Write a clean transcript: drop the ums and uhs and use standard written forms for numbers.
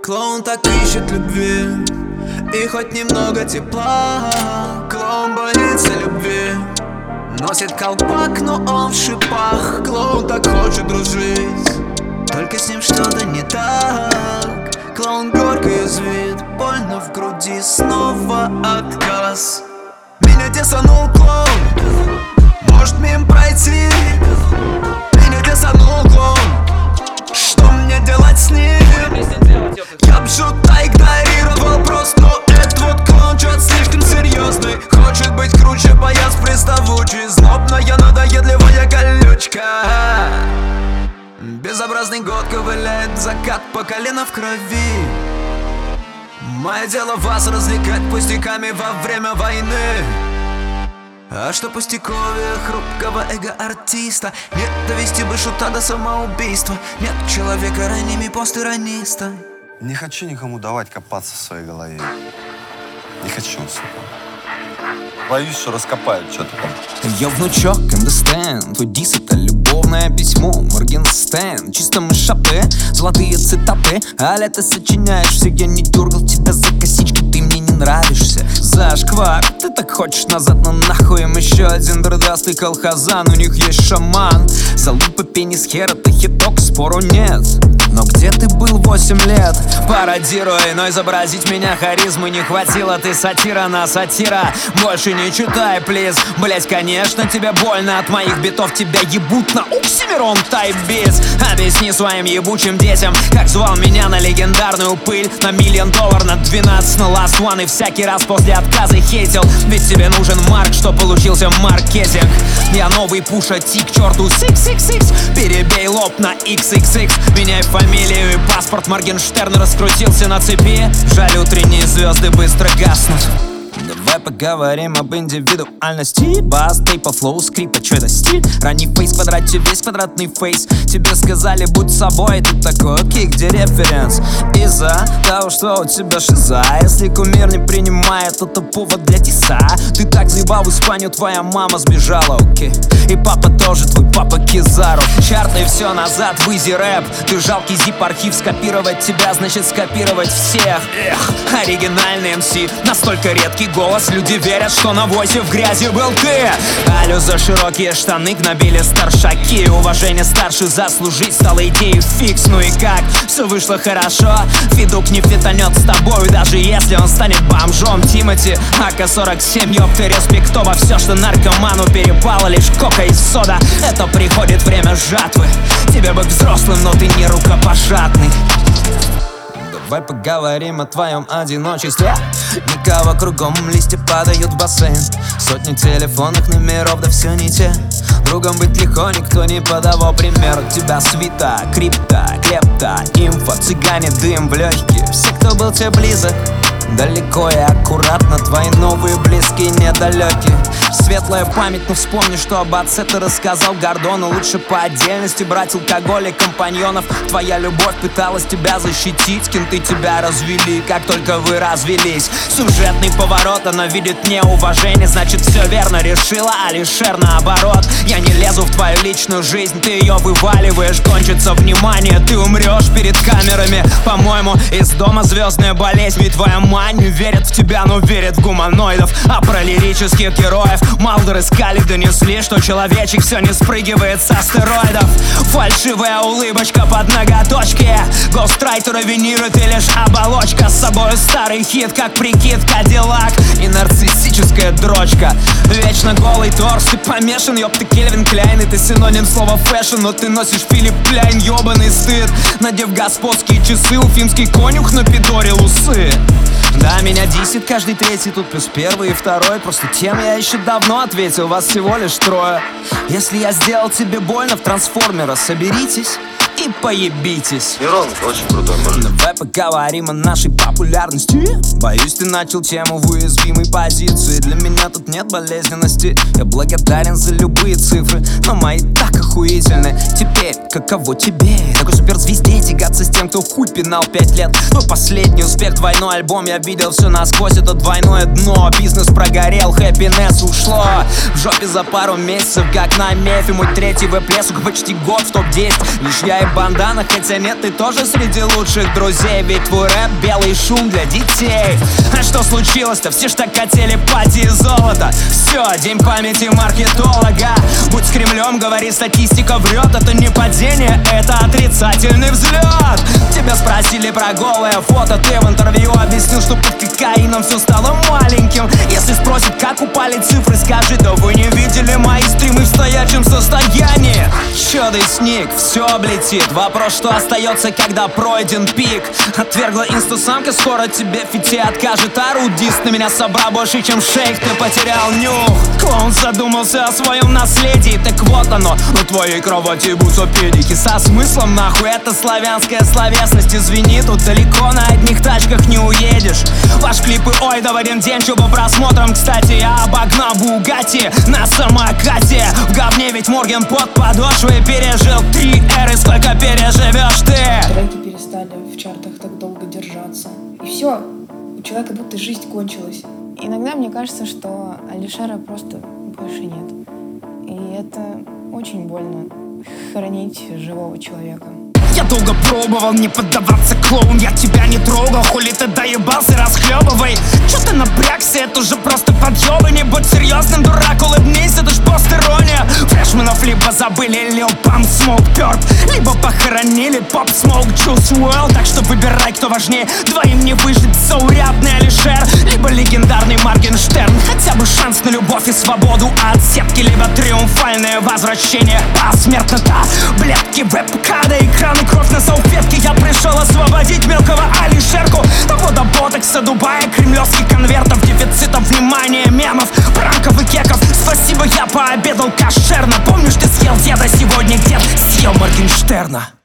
Клоун так ищет любви и хоть немного тепла. Клоун боится любви, носит колпак, но он в шипах. Клоун так хочет дружить, только с ним что-то не так. Клоун горько язвит, больно в груди, снова отказ. Меня десанул клоун, может мимо пройти. Меня десанул клоун, что мне делать с ним? Я б шута игнорировал просто, но этот вот клоун чё-то слишком серьезный. Хочет быть круче, боясь приставучий. Злобная, надоедливая колючка. Безобразный год ковыляет закат по колено в крови. Мое дело вас развлекать пустяками во время войны. А что пустяковее хрупкого эго-артиста? Нет, довести бы шута до самоубийства. Нет человека ранними постирониста. Не хочу никому давать копаться в своей голове. Не хочу, сука. Боюсь, что раскопают что-то там. Я внучок, understand. Твой дис — это любовное письмо Моргенштерн. Чисто мы шапе, золотые цитаты. А лето сочиняешь все, я не дергал тебя за косички. Ты мне не нравишься, зашквар. Ты так хочешь назад, но нахуй им еще один дурдастый колхозан. У них есть шаман. Залупа, пенис, хер — это хиток, спору нет. Но где ты был 8 лет? Пародируй, но изобразить меня харизмы не хватило. Ты сатира на сатира. Больше не читай, плиз. Блять, конечно, тебе больно от моих битов. Тебя ебут на Оксимирон тайп-бис. Объясни своим ебучим детям, как звал меня на легендарную пыль. На $1 миллион, на 12, на last one. И всякий раз после отказа хейтил. Ведь тебе нужен марк, что получился маркетинг. Я новый Пуша Ти, к черту 666. Перебей лоб на XXX. Меняй фамилию и паспорт. Моргенштерн раскрутился на цепи. Жаль, утренние звезды быстро гаснут. Давай поговорим об индивидуальности. Бас, тейпа, флоу, скрипа, чё это стиль? Ранний фейс, квадрате, весь квадратный фейс. Тебе сказали, будь собой, ты такой, окей, где референс? Из-за того, что у тебя шиза. Если кумир не принимает, это повод для диса. Ты так заебал в Испанию, твоя мама сбежала, окей. И папа тоже, твой папа Кизару. Чарты все назад, в изи рэп. Ты жалкий зип-архив, скопировать тебя значит скопировать всех. Эх, оригинальный МС, настолько редкий голос. Люди верят, что на возе в грязи был ты. Алло, за широкие штаны гнобили старшаки. Уважение старше заслужить стало идеей фикс. Ну и как? Все вышло хорошо. Федук не фитанет с тобой, даже если он станет бомжом. Тимати, АК-47, ёпты, респектово. Все, что наркоману перепало, лишь кока и сода. Это приходит время жатвы. Тебе быть взрослым, но ты не рукопожатный. Давай поговорим о твоем одиночестве. Никого кругом, листья падают в бассейн. Сотни телефонных номеров, да все не те. Другом быть легко, никто не подавал пример. У тебя свита, крипта, клепта, инфо, цыгане, дым в легкие. Все, кто был тебе близок, далеко и аккуратно. Твои новые близкие недалекие. Светлая память, но вспомни, что об отце ты рассказал Гордону. Лучше по отдельности брать алкоголь и компаньонов. Твоя любовь пыталась тебя защитить. Кенты тебя развели, как только вы развелись. Сюжетный поворот, она видит неуважение. Значит, все верно решила, Алишер наоборот. Я не лезу в твою личную жизнь, ты ее вываливаешь. Кончится внимание, ты умрешь перед камерами. По-моему, из дома звездная болезнь. Ведь твоя мать не верит в тебя, но верит в гуманоидов. А про лирических героев Малдер и Скали донесли, что человечек все не спрыгивает с астероидов. Фальшивая улыбочка под ноготочки. Гострайтера виниры, ты лишь оболочка. С собой старый хит, как прикид Кадиллак. И нарциссическая дрочка. Вечно голый торс, ты помешан, ёб ты Кельвин Кляйн. И ты синоним слова фэшн, но ты носишь Филипп Пляйн. Ёбаный стыд, надев господские часы. Уфимский конюх напидорил усы. Да, меня дисит каждый третий, тут плюс первый и второй. Просто тем я еще давно ответил, вас всего лишь трое. Если я сделал тебе больно в трансформера, соберитесь и поебитесь. Мирон очень крутой мужик. Давай поговорим о нашей популярности. Боюсь, ты начал тему в уязвимой позиции. Для меня тут нет болезненности. Я благодарен за любые цифры, но мои так охуительны. Теперь, каково тебе? Такой суперзвезде тягаться с тем, кто хуй пинал 5 лет. Твой последний успех, двойной альбом, я видел все насквозь, это двойное дно. Бизнес прогорел, хэппинесс ушло в жопе за пару месяцев, как на мефе. Мой третий веб, сука, почти год в топ-10. Лишь я и бандана, хотя нет, ты тоже среди лучших друзей. Ведь твой рэп — белый шум для детей. А что случилось-то? Все ж так хотели пати и золото. Все, день памяти маркетолога. Будь с Кремлем, говори, статистика врет. Это не падение, это отрицательный взлет. Тебя спросили про голое фото, ты в интервью объяснил, что под кокаином все стало маленьким. Если спросят, как упали цифры, скажи: да вы не видели мои стримы в стоячем состоянии. Чё ты сник, все облетит. Вопрос, что остается, когда пройден пик. Отвергла инстасамка, скоро тебе фити откажет. Орудист на меня собрал больше, чем шейх, ты потерял нюх. Клоун задумался о своем наследии, так вот оно, на твоей кровати бутся педики. Со смыслом нахуй, это славянская словесность. Извини, тут далеко на одних тачках не уедешь. Ваш клипы, ой, да в один день, что по просмотрам. Кстати, я обогнал Бугатти на самокате. В говне ведь Морген под подошвой. Пережил 3 эры, сколько переживешь ты? Треки перестали в чартах так долго держаться. И все, у человека будто жизнь кончилась. Иногда мне кажется, что Алишера просто больше нет. И это очень больно — хоронить живого человека. Я долго пробовал не поддаваться, клоун, я тебя не трогал. Хули ты доебался, расхлебывай. Чё ты напрягся, это уже просто подъёбы. Не будь серьезным, дурак, улыбнись, это ж пост-ирония. Фрешменов либо забыли Lil Pump, Smoke Perp, либо похоронили Pop Smoke, Juice WRLD. Так что выбирай, кто важнее, двоим не выжить. Заурядный Алишер, либо легендарный Моргенштерн. Хотя бы шанс на любовь и свободу от сетки, либо триумфальное возвращение посмертно. Таблетки, веб-када, экран, кровь на салфетке. Я пришел освободить мелкого Алишерку. Того до ботокса, Дубая, кремлевских конвертов, дефицитов внимания, мемов, пранков и кеков. Спасибо, я пообедал кошерно. Помнишь, ты съел деда, сегодня где съел Моргенштерна.